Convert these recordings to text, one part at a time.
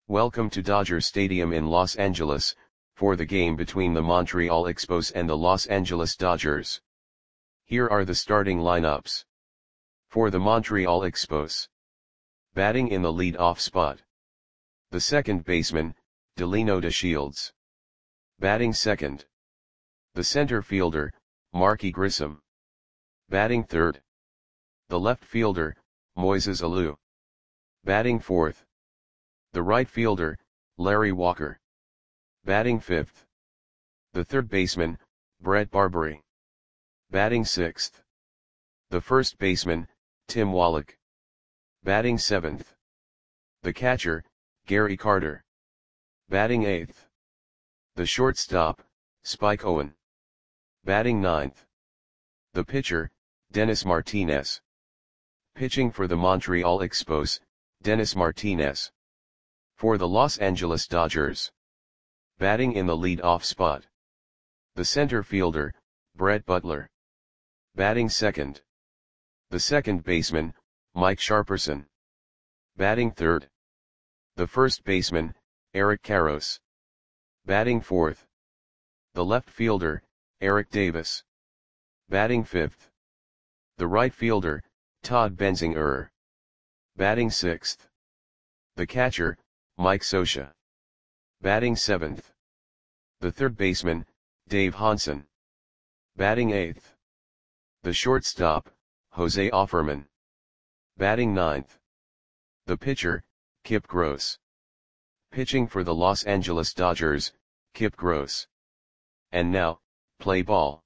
Welcome to Dodger Stadium in Los Angeles, for the game between the Montreal Expos and the Los Angeles Dodgers. Here are the starting lineups. For the Montreal Expos. Batting in the lead-off spot. The second baseman, Delino DeShields. Batting second. The center fielder, Marky Grissom. Batting third. The left fielder, Moises Alou. Batting fourth. The right fielder, Larry Walker. Batting fifth. The third baseman, Brett Barberie. Batting sixth. The first baseman, Tim Wallach. Batting seventh. The catcher, Gary Carter. Batting eighth. The shortstop, Spike Owen. Batting ninth. The pitcher, Dennis Martinez. Pitching for the Montreal Expos, Dennis Martinez. For the Los Angeles Dodgers. Batting in the lead-off spot. The center fielder, Brett Butler. Batting second. The second baseman, Mike Sharperson. Batting third. The first baseman, Eric Karros. Batting fourth. The left fielder, Eric Davis. Batting fifth. The right fielder, Todd Benzinger. Batting sixth. The catcher, Mike Scioscia. Batting seventh. The third baseman, Dave Hansen. Batting eighth. The shortstop, Jose Offerman. Batting ninth. The pitcher, Kip Gross. Pitching for the Los Angeles Dodgers, Kip Gross. And now, play ball.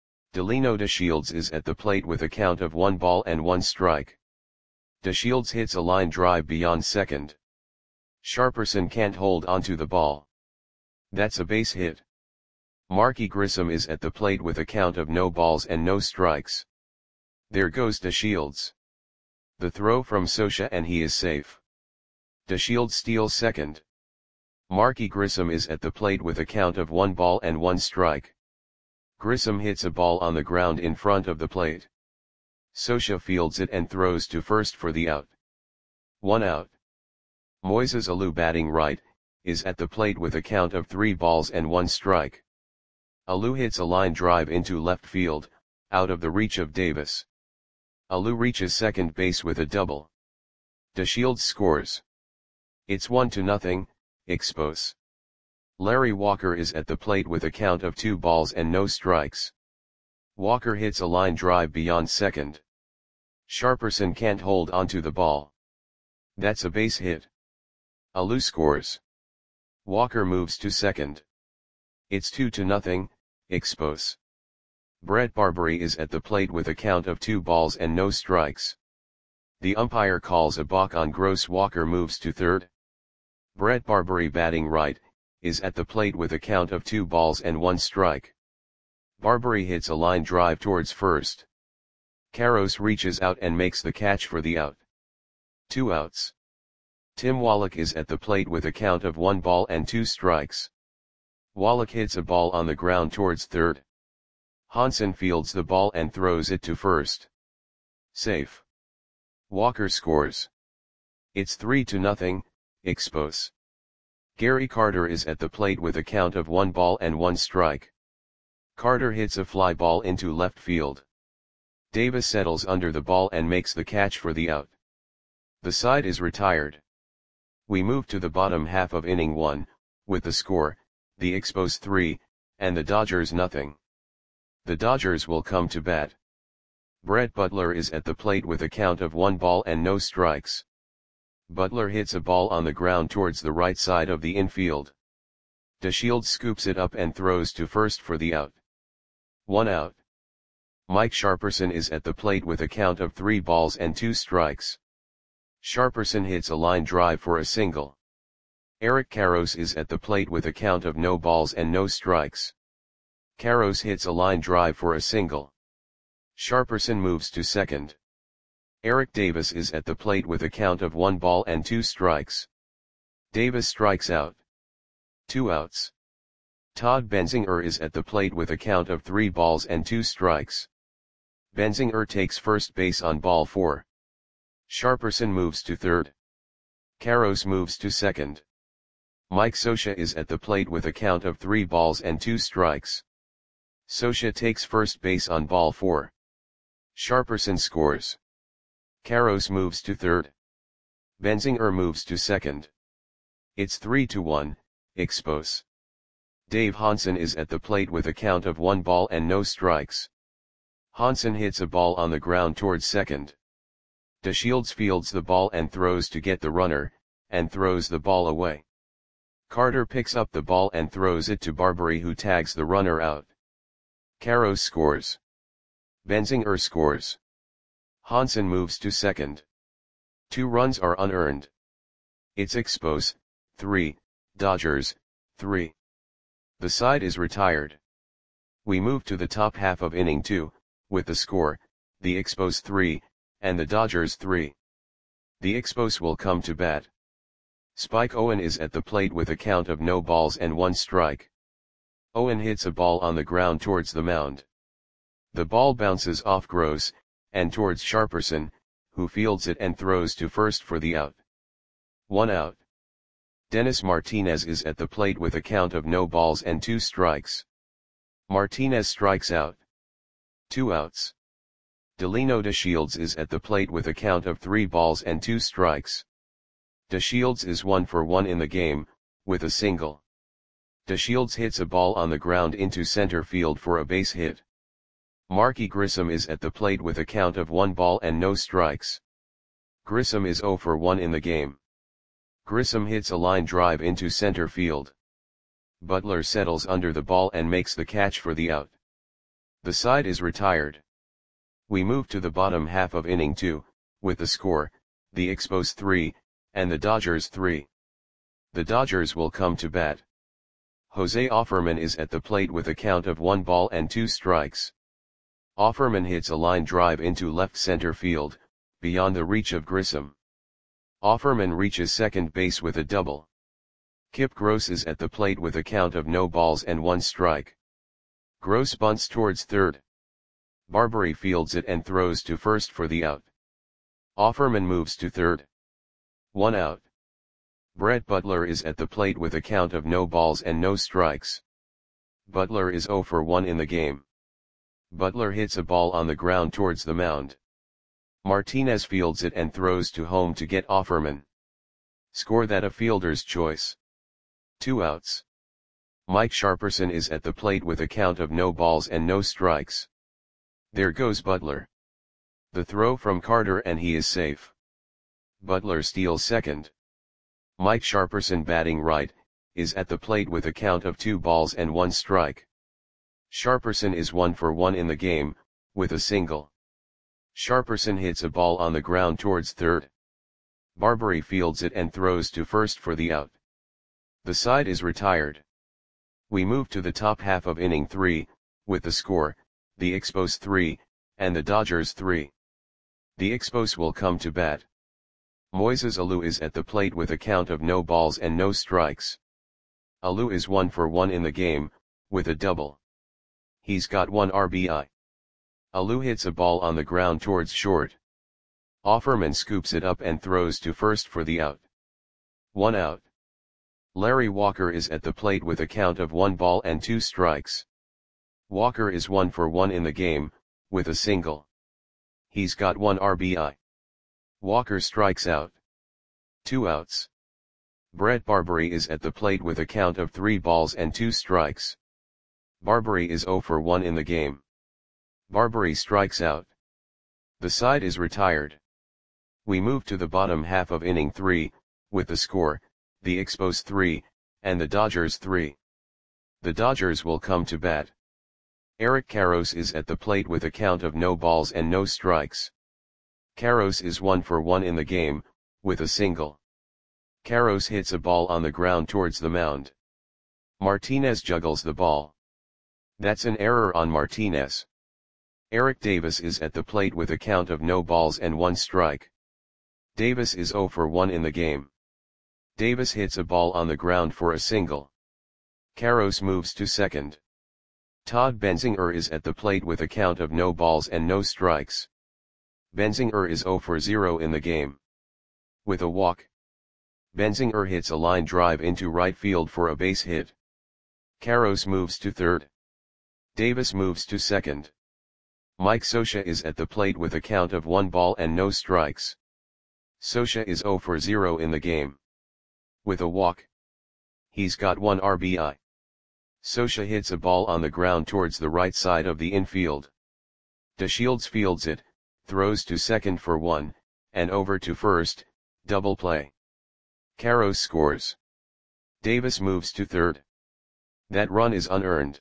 Delino DeShields is at the plate with a count of 1-1 strike. DeShields hits a line drive beyond second. Sharperson can't hold onto the ball. That's a base hit. Marky Grissom is at the plate with a count of no balls and no strikes. There goes DeShields. The throw from Scioscia and he is safe. DeShields steals second. Marky Grissom is at the plate with a count of 1-1 strike. Grissom hits a ball on the ground in front of the plate. Scioscia fields it and throws to first for the out. 1 out. Moises Alou, batting right, is at the plate with a count of 3-1 strike. Alou hits a line drive into left field, out of the reach of Davis. Alou reaches second base with a double. DeShields scores. It's 1-0, Expos. Larry Walker is at the plate with a count of 2 balls and no strikes. Walker hits a line drive beyond second. Sharperson can't hold onto the ball. That's a base hit. Alou scores. Walker moves to second. It's 2-0, Expos. Brett Barberie is at the plate with a count of 2 balls and no strikes. The umpire calls a balk on Gross. Walker moves to third. Brett Barberie, batting right, is at the plate with a count of 2 balls and 1 strike. Barberie hits a line drive towards first. Karros reaches out and makes the catch for the out. 2 outs. Tim Wallach is at the plate with a count of 1 ball and 2 strikes. Wallach hits a ball on the ground towards third. Hansen fields the ball and throws it to first. Safe. Walker scores. It's 3-0, Expos. Gary Carter is at the plate with a count of 1-1 strike. Carter hits a fly ball into left field. Davis settles under the ball and makes the catch for the out. The side is retired. We move to the bottom half of inning 1, with the score, the Expos 3, and the Dodgers 0. The Dodgers will come to bat. Brett Butler is at the plate with a count of 1 ball and no strikes. Butler hits a ball on the ground towards the right side of the infield. DeShields scoops it up and throws to first for the out. 1 out. Mike Sharperson is at the plate with a count of 3 balls and 2 strikes. Sharperson hits a line drive for a single. Eric Karros is at the plate with a count of no balls and no strikes. Karros hits a line drive for a single. Sharperson moves to second. Eric Davis is at the plate with a count of 1 ball and 2 strikes. Davis strikes out. 2 outs. Todd Benzinger is at the plate with a count of 3 balls and 2 strikes. Benzinger takes first base on ball 4. Sharperson moves to third. Karros moves to second. Mike Scioscia is at the plate with a count of 3 balls and 2 strikes. Scioscia takes first base on ball 4. Sharperson scores. Karros moves to third. Benzinger moves to second. It's 3-1, Expos. Dave Hansen is at the plate with a count of 1 ball and no strikes. Hansen hits a ball on the ground towards second. DeShields fields the ball and throws to get the runner, and throws the ball away. Carter picks up the ball and throws it to Barbary, who tags the runner out. Karros scores. Benzinger scores. Hansen moves to second. 2 runs are unearned. It's Expos, 3, Dodgers, 3. The side is retired. We move to the top half of inning 2, with the score, the Expos 3, and the Dodgers 3. The Expos will come to bat. Spike Owen is at the plate with a count of no balls and 1 strike. Owen hits a ball on the ground towards the mound. The ball bounces off Gross, and towards Sharperson, who fields it and throws to first for the out. 1 out. Dennis Martinez is at the plate with a count of no balls and 2 strikes. Martinez strikes out. 2 outs. Delino DeShields is at the plate with a count of 3 balls and 2 strikes. DeShields is 1 for 1 in the game, with a single. DeShields hits a ball on the ground into center field for a base hit. Marky Grissom is at the plate with a count of 1 ball and no strikes. Grissom is 0 for 1 in the game. Grissom hits a line drive into center field. Butler settles under the ball and makes the catch for the out. The side is retired. We move to the bottom half of inning 2, with the score, the Expos 3, and the Dodgers 3. The Dodgers will come to bat. Jose Offerman is at the plate with a count of 1 ball and 2 strikes. Offerman hits a line drive into left center field, beyond the reach of Grissom. Offerman reaches second base with a double. Kip Gross is at the plate with a count of no balls and 1 strike. Gross bunts towards third. Barbary fields it and throws to first for the out. Offerman moves to third. 1 out. Brett Butler is at the plate with a count of no balls and no strikes. Butler is 0 for 1 in the game. Butler hits a ball on the ground towards the mound. Martinez fields it and throws to home to get Offerman. Score that a fielder's choice. 2 outs. Mike Sharperson is at the plate with a count of no balls and no strikes. There goes Butler. The throw from Carter and he is safe. Butler steals second. Mike Sharperson, batting right, is at the plate with a count of 2 balls and 1 strike. Sharperson is 1 for 1 in the game, with a single. Sharperson hits a ball on the ground towards third. Barbary fields it and throws to first for the out. The side is retired. We move to the top half of inning 3, with the score, the Expos 3, and the Dodgers 3. The Expos will come to bat. Moises Alou is at the plate with a count of no balls and no strikes. Alou is 1 for 1 in the game, with a double. He's got 1 RBI. Alou hits a ball on the ground towards short. Offerman scoops it up and throws to first for the out. 1 out. Larry Walker is at the plate with a count of 1 ball and 2 strikes. Walker is 1 for 1 in the game, with a single. He's got 1 RBI. Walker strikes out. 2 outs. Brett Barbary is at the plate with a count of 3 balls and 2 strikes. Barbary is 0 for 1 in the game. Barbary strikes out. The side is retired. We move to the bottom half of inning 3, with the score, the Expos 3, and the Dodgers 3. The Dodgers will come to bat. Eric Karros is at the plate with a count of no balls and no strikes. Karros is 1 for 1 in the game, with a single. Karros hits a ball on the ground towards the mound. Martinez juggles the ball. That's an error on Martinez. Eric Davis is at the plate with a count of no balls and 1 strike. Davis is 0 for 1 in the game. Davis hits a ball on the ground for a single. Karros moves to second. Todd Benzinger is at the plate with a count of no balls and no strikes. Benzinger is 0 for 0 in the game. With a walk. Benzinger hits a line drive into right field for a base hit. Karros moves to third. Davis moves to second. Mike Scioscia is at the plate with a count of 1 ball and no strikes. Scioscia is 0 for 0 in the game. With a walk, he's got 1 RBI. Scioscia hits a ball on the ground towards the right side of the infield. DeShields fields it, throws to second for 1, and over to first, double play. Karros scores. Davis moves to third. That run is unearned.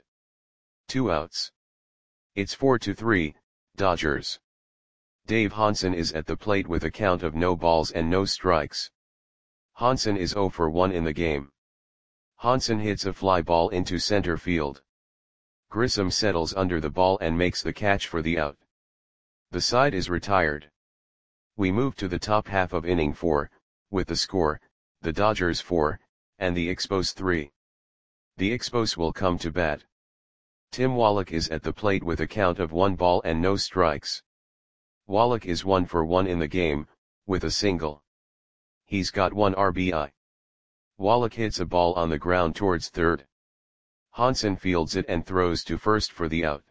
2 outs. It's 4-3, Dodgers. Dave Hansen is at the plate with a count of no balls and no strikes. Hansen is 0 for 1 in the game. Hansen hits a fly ball into center field. Grissom settles under the ball and makes the catch for the out. The side is retired. We move to the top half of inning 4, with the score, the Dodgers 4, and the Expos 3. The Expos will come to bat. Tim Wallach is at the plate with a count of 1 ball and no strikes. Wallach is 1 for 1 in the game, with a single. He's got 1 RBI. Wallach hits a ball on the ground towards third. Hansen fields it and throws to first for the out.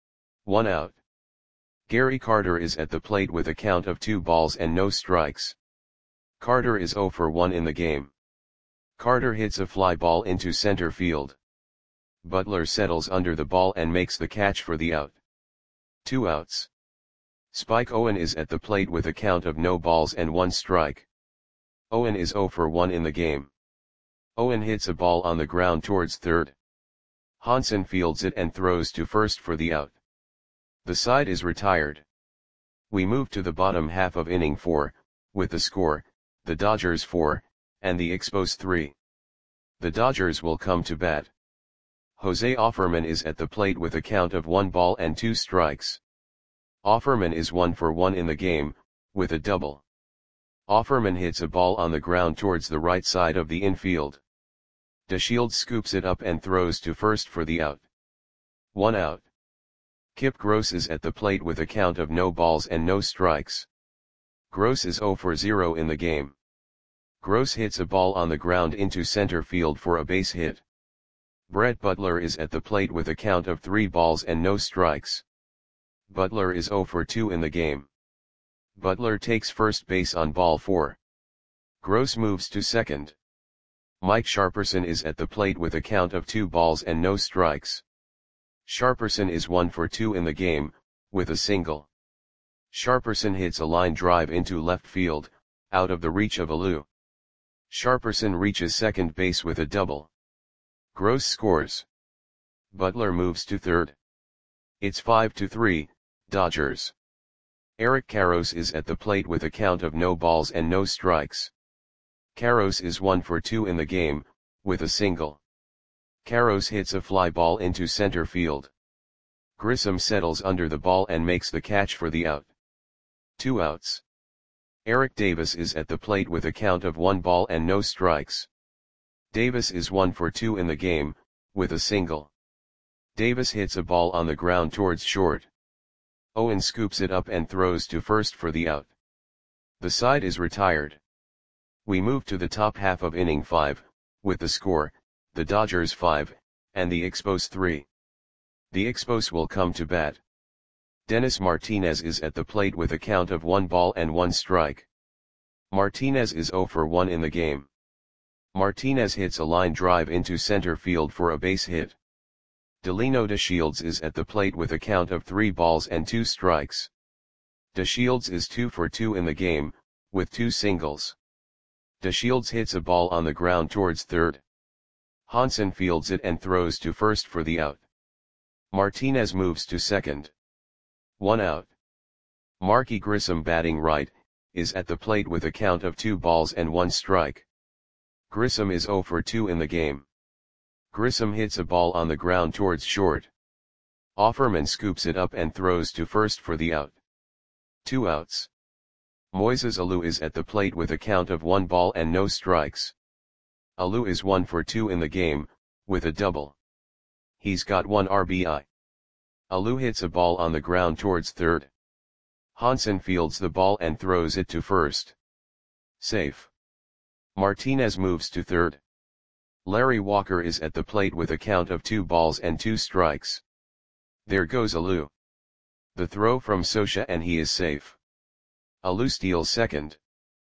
1 out. Gary Carter is at the plate with a count of 2 balls and no strikes. Carter is 0 for 1 in the game. Carter hits a fly ball into center field. Butler settles under the ball and makes the catch for the out. 2 outs. Spike Owen is at the plate with a count of no balls and 1 strike. Owen is 0 for 1 in the game. Owen hits a ball on the ground towards third. Hansen fields it and throws to first for the out. The side is retired. We move to the bottom half of inning 4, with the score, the Dodgers 4, and the Expos 3. The Dodgers will come to bat. Jose Offerman is at the plate with a count of 1 ball and 2 strikes. Offerman is 1 for 1 in the game, with a double. Offerman hits a ball on the ground towards the right side of the infield. DeShields scoops it up and throws to first for the out. 1 out. Kip Gross is at the plate with a count of no balls and no strikes. Gross is 0 for 0 in the game. Gross hits a ball on the ground into center field for a base hit. Brett Butler is at the plate with a count of 3 balls and no strikes. Butler is 0 for 2 in the game. Butler takes first base on ball 4. Gross moves to second. Mike Sharperson is at the plate with a count of 2 balls and no strikes. Sharperson is 1 for 2 in the game, with a single. Sharperson hits a line drive into left field, out of the reach of Alou. Sharperson reaches second base with a double. Gross scores. Butler moves to third. It's 5-3, Dodgers. Eric Karros is at the plate with a count of no balls and no strikes. Karros is 1 for 2 in the game, with a single. Karros hits a fly ball into center field. Grissom settles under the ball and makes the catch for the out. 2 outs. Eric Davis is at the plate with a count of 1 ball and no strikes. Davis is 1 for 2 in the game, with a single. Davis hits a ball on the ground towards short. Owen scoops it up and throws to first for the out. The side is retired. We move to the top half of inning 5, with the score, the Dodgers 5, and the Expos 3. The Expos will come to bat. Dennis Martinez is at the plate with a count of 1 ball and 1 strike. Martinez is 0 for 1 in the game. Martinez hits a line drive into center field for a base hit. Delino DeShields is at the plate with a count of 3 balls and 2 strikes. DeShields is 2 for 2 in the game, with 2 singles. DeShields hits a ball on the ground towards third. Hansen fields it and throws to first for the out. Martinez moves to second. 1 out. Marky Grissom, batting right, is at the plate with a count of 2 balls and 1 strike. Grissom is 0 for 2 in the game. Grissom hits a ball on the ground towards short. Offerman scoops it up and throws to first for the out. 2 outs. Moises Alou is at the plate with a count of 1 ball and no strikes. Alou is 1 for 2 in the game, with a double. He's got 1 RBI. Alou hits a ball on the ground towards third. Hansen fields the ball and throws it to first. Safe. Martinez moves to third. Larry Walker is at the plate with a count of 2 balls and 2 strikes. There goes Alou. The throw from Scioscia and he is safe. Alou steals second.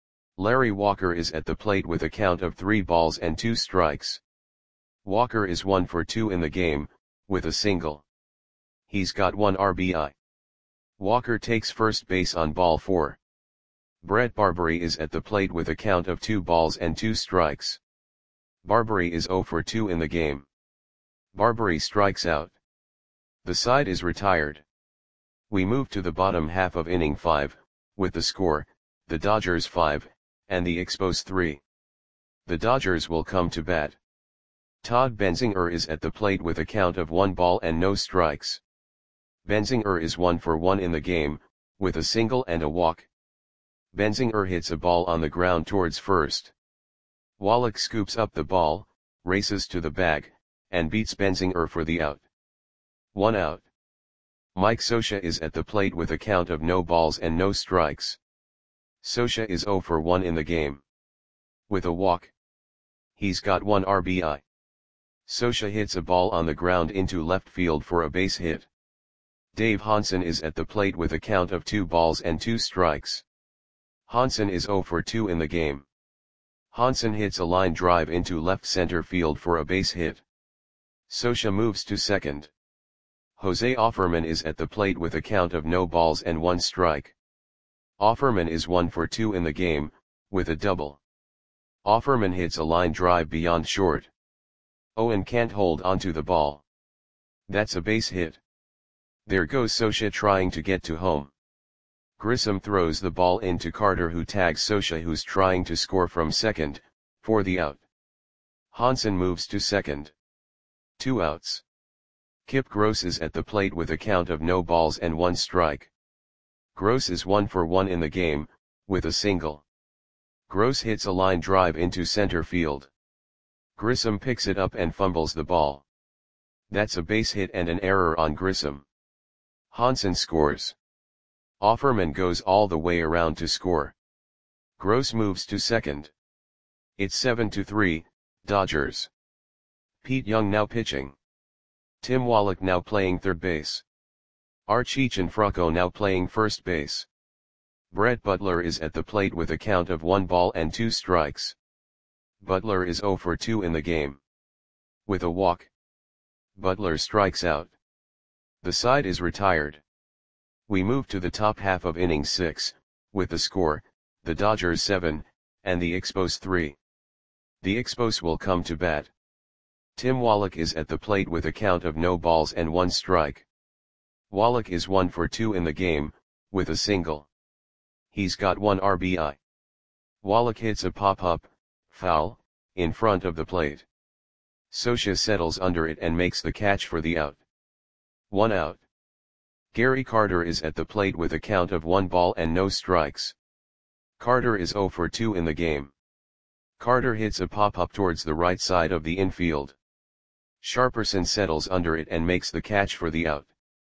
Larry Walker is at the plate with a count of 3 balls and 2 strikes. Walker is 1 for 2 in the game, with a single. He's got 1 RBI. Walker takes first base on ball 4. Brett Barberie is at the plate with a count of 2 balls and 2 strikes. Barberie is 0 for 2 in the game. Barberie strikes out. The side is retired. We move to the bottom half of inning 5, with the score, the Dodgers 5, and the Expos 3. The Dodgers will come to bat. Todd Benzinger is at the plate with a count of 1 ball and no strikes. Benzinger is 1 for 1 in the game, with a single and a walk. Benzinger hits a ball on the ground towards first. Wallach scoops up the ball, races to the bag, and beats Benzinger for the out. 1 out. Mike Scioscia is at the plate with a count of no balls and no strikes. Scioscia is 0 for 1 in the game. With a walk. He's got 1 RBI. Scioscia hits a ball on the ground into left field for a base hit. Dave Hansen is at the plate with a count of 2 balls and 2 strikes. Hansen is 0 for 2 in the game. Hansen hits a line drive into left center field for a base hit. Scioscia moves to second. Jose Offerman is at the plate with a count of no balls and 1 strike. Offerman is 1 for 2 in the game, with a double. Offerman hits a line drive beyond short. Owen can't hold onto the ball. That's a base hit. There goes Scioscia trying to get to home. Grissom throws the ball into Carter, who tags Scioscia, who's trying to score from second, for the out. Hansen moves to second. 2 outs. Kip Gross is at the plate with a count of no balls and 1 strike. Gross is 1 for 1 in the game, with a single. Gross hits a line drive into center field. Grissom picks it up and fumbles the ball. That's a base hit and an error on Grissom. Hansen scores. Offerman goes all the way around to score. Gross moves to second. It's 7-3, Dodgers. Pete Young now pitching. Tim Wallach now playing third base. Archie Cianfrocco now playing first base. Brett Butler is at the plate with a count of 1 ball and 2 strikes. Butler is 0 for 2 in the game. With a walk. Butler strikes out. The side is retired. We move to the top half of inning 6, with the score, the Dodgers 7, and the Expos 3. The Expos will come to bat. Tim Wallach is at the plate with a count of no balls and 1 strike. Wallach is 1 for 2 in the game, with a single. He's got 1 RBI. Wallach hits a pop-up, foul, in front of the plate. Scioscia settles under it and makes the catch for the out. 1 out. Gary Carter is at the plate with a count of 1 ball and no strikes. Carter is 0 for 2 in the game. Carter hits a pop-up towards the right side of the infield. Sharperson settles under it and makes the catch for the out.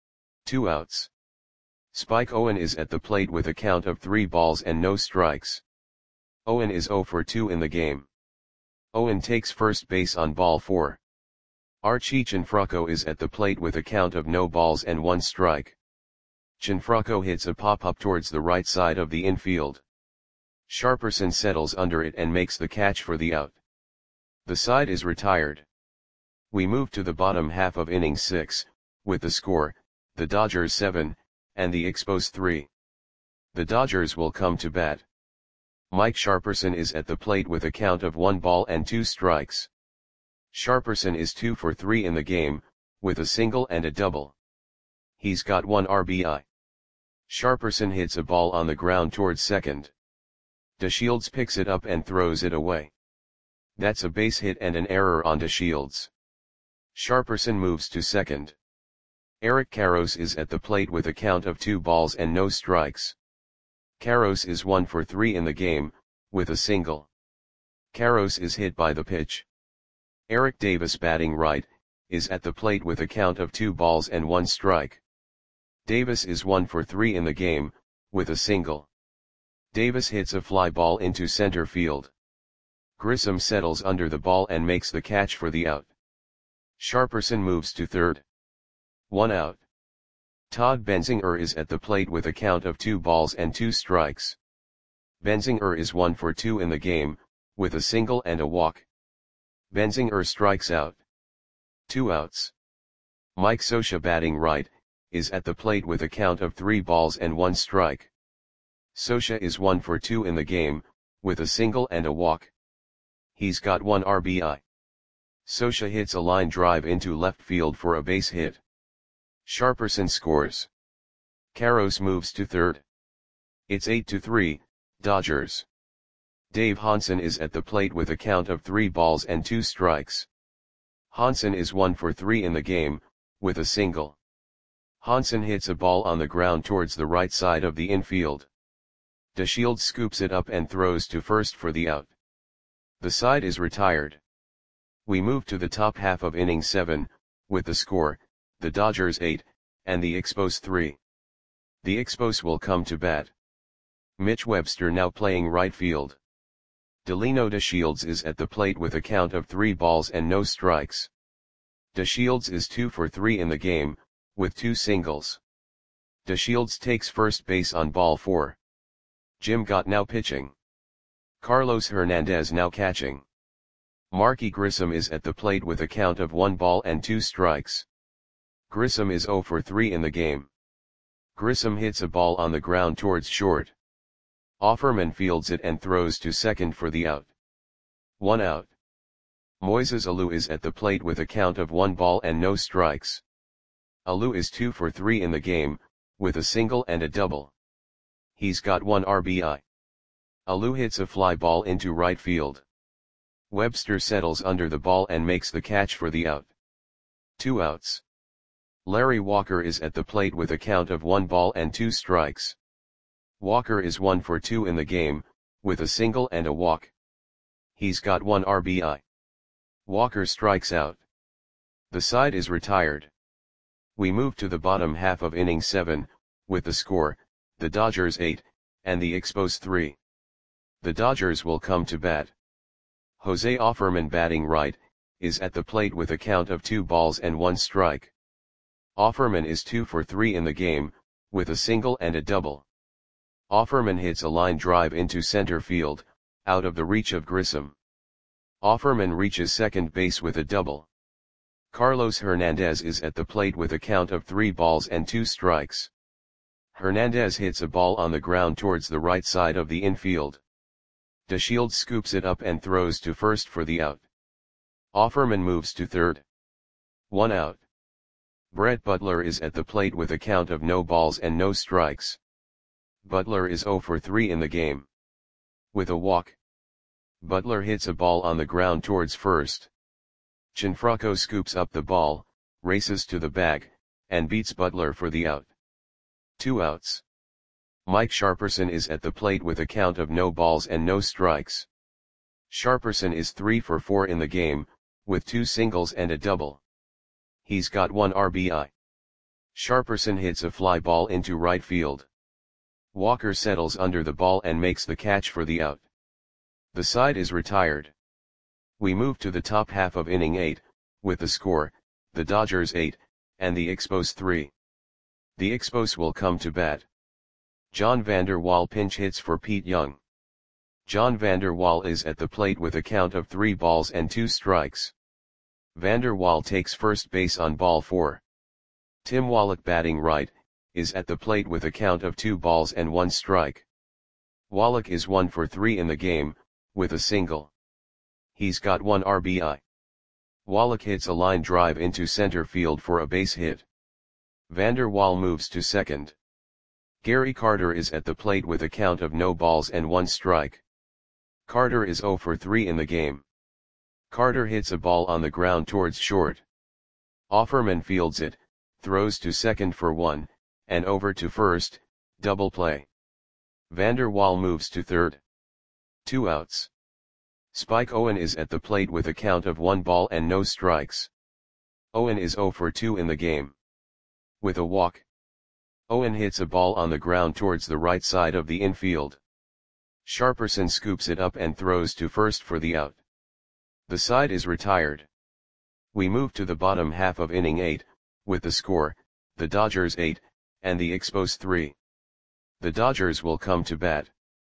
2 outs. Spike Owen is at the plate with a count of 3 balls and no strikes. Owen is 0 for 2 in the game. Owen takes first base on ball 4. Archie Cianfrocco is at the plate with a count of no balls and 1 strike. Cianfrocco hits a pop-up towards the right side of the infield. Sharperson settles under it and makes the catch for the out. The side is retired. We move to the bottom half of inning 6, with the score, the Dodgers 7, and the Expos 3. The Dodgers will come to bat. Mike Sharperson is at the plate with a count of 1 ball and 2 strikes. Sharperson is 2 for 3 in the game, with a single and a double. He's got 1 RBI. Sharperson hits a ball on the ground towards second. DeShields picks it up and throws it away. That's a base hit and an error on DeShields. Sharperson moves to second. Eric Karros is at the plate with a count of 2 balls and no strikes. Karros is 1 for 3 in the game, with a single. Karros is hit by the pitch. Eric Davis, batting right, is at the plate with a count of 2 balls and 1 strike. Davis is 1 for 3 in the game, with a single. Davis hits a fly ball into center field. Grissom settles under the ball and makes the catch for the out. Sharperson moves to third. 1 out. Todd Benzinger is at the plate with a count of 2 balls and 2 strikes. Benzinger is 1 for 2 in the game, with a single and a walk. Benzinger strikes out. 2 outs. Mike Scioscia, batting right, is at the plate with a count of 3 balls and 1 strike. Scioscia is 1 for 2 in the game, with a single and a walk. He's got 1 RBI. Scioscia hits a line drive into left field for a base hit. Sharperson scores. Karros moves to third. It's 8-3, Dodgers. Dave Hansen is at the plate with a count of 3 balls and 2 strikes. Hansen is 1 for 3 in the game, with a single. Hansen hits a ball on the ground towards the right side of the infield. DeShields scoops it up and throws to first for the out. The side is retired. We move to the top half of inning 7, with the score, the Dodgers 8, and the Expos 3. The Expos will come to bat. Mitch Webster now playing right field. Delino DeShields is at the plate with a count of 3 balls and no strikes. DeShields is 2 for 3 in the game, with 2 singles. DeShields takes first base on ball 4. Jim Gott now pitching. Carlos Hernandez now catching. Marky Grissom is at the plate with a count of 1 ball and 2 strikes. Grissom is 0 for 3 in the game. Grissom hits a ball on the ground towards short. Offerman fields it and throws to second for the out. 1 out. Moises Alou is at the plate with a count of 1 ball and no strikes. Alou is 2 for 3 in the game, with a single and a double. He's got 1 RBI. Alou hits a fly ball into right field. Webster settles under the ball and makes the catch for the out. 2 outs. Larry Walker is at the plate with a count of 1 ball and 2 strikes. Walker is 1 for 2 in the game, with a single and a walk. He's got 1 RBI. Walker strikes out. The side is retired. We move to the bottom half of inning 7, with the score, the Dodgers 8, and the Expos 3. The Dodgers will come to bat. Jose Offerman, batting right, is at the plate with a count of 2 balls and 1 strike. Offerman is 2 for 3 in the game, with a single and a double. Offerman hits a line drive into center field, out of the reach of Grissom. Offerman reaches second base with a double. Carlos Hernandez is at the plate with a count of 3 balls and 2 strikes. Hernandez hits a ball on the ground towards the right side of the infield. DeShields scoops it up and throws to first for the out. Offerman moves to third. 1 out. Brett Butler is at the plate with a count of no balls and no strikes. Butler is 0 for 3 in the game. With a walk. Butler hits a ball on the ground towards first. Gianfranco scoops up the ball, races to the bag, and beats Butler for the out. 2 outs. Mike Sharperson is at the plate with a count of no balls and no strikes. Sharperson is 3 for 4 in the game, with 2 singles and a double. He's got 1 RBI. Sharperson hits a fly ball into right field. Walker settles under the ball and makes the catch for the out. The side is retired. We move to the top half of inning 8, with the score, the Dodgers 8, and the Expos 3. The Expos will come to bat. John Vander Wal pinch hits for Pete Young. John Vander Wal is at the plate with a count of 3 balls and 2 strikes. Vander Wal takes first base on ball 4. Tim Wallach, batting right, is at the plate with a count of 2 balls and 1 strike. Wallach is 1 for 3 in the game, with a single. He's got 1 RBI. Wallach hits a line drive into center field for a base hit. Vander Wal moves to second. Gary Carter is at the plate with a count of no balls and 1 strike. Carter is 0 for 3 in the game. Carter hits a ball on the ground towards short. Offerman fields it, throws to second for 1, and over to first, double play. Vander Wal moves to third. 2 outs. Spike Owen is at the plate with a count of 1 ball and no strikes. Owen is 0 for 2 in the game. With a walk. Owen hits a ball on the ground towards the right side of the infield. Sharperson scoops it up and throws to first for the out. The side is retired. We move to the bottom half of inning 8, with the score, the Dodgers 8, and the Expos 3. The Dodgers will come to bat.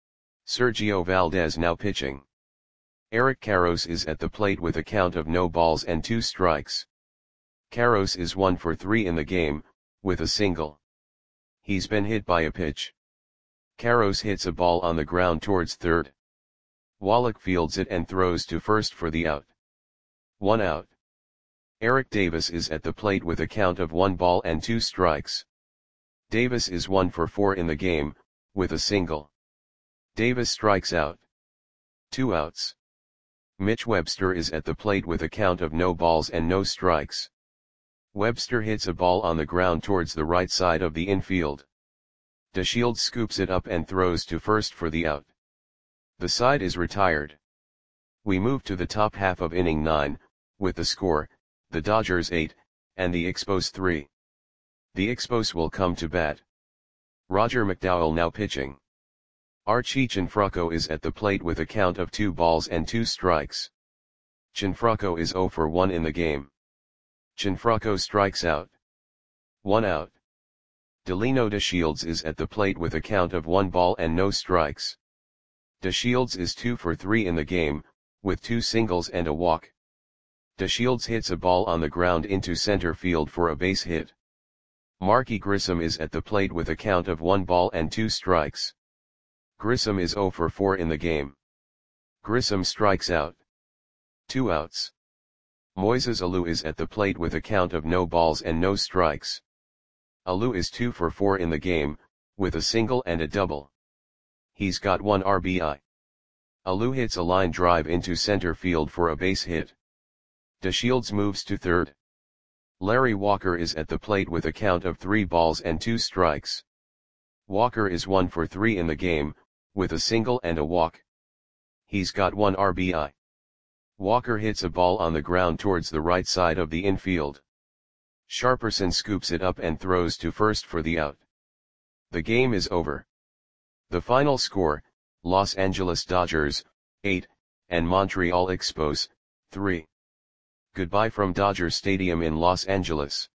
Sergio Valdez now pitching. Eric Karros is at the plate with a count of no balls and 2 strikes. Karros is 1 for 3 in the game, with a single. He's been hit by a pitch. Karros hits a ball on the ground towards third. Wallach fields it and throws to first for the out. 1 out. Eric Davis is at the plate with a count of 1 ball and 2 strikes. Davis is 1 for 4 in the game, with a single. Davis strikes out. 2 outs. Mitch Webster is at the plate with a count of no balls and no strikes. Webster hits a ball on the ground towards the right side of the infield. DeShields scoops it up and throws to first for the out. The side is retired. We move to the top half of inning 9, with the score, the Dodgers 8, and the Expos 3. The Expos will come to bat. Roger McDowell now pitching. Archie Cianfrocco is at the plate with a count of 2 balls and 2 strikes. Cianfrocco is 0 for 1 in the game. Cianfrocco strikes out. 1 out. Delino DeShields is at the plate with a count of 1 ball and no strikes. DeShields is 2 for 3 in the game, with 2 singles and a walk. DeShields hits a ball on the ground into center field for a base hit. Marky Grissom is at the plate with a count of 1 ball and 2 strikes. Grissom is 0 for 4 in the game. Grissom strikes out. 2 outs. Moises Alou is at the plate with a count of no balls and no strikes. Alou is 2 for 4 in the game, with a single and a double. He's got 1 RBI. Alou hits a line drive into center field for a base hit. DeShields moves to third. Larry Walker is at the plate with a count of 3 balls and 2 strikes. Walker is 1 for 3 in the game, with a single and a walk. He's got 1 RBI. Walker hits a ball on the ground towards the right side of the infield. Sharperson scoops it up and throws to first for the out. The game is over. The final score, Los Angeles Dodgers, 8, and Montreal Expos, 3. Goodbye from Dodger Stadium in Los Angeles.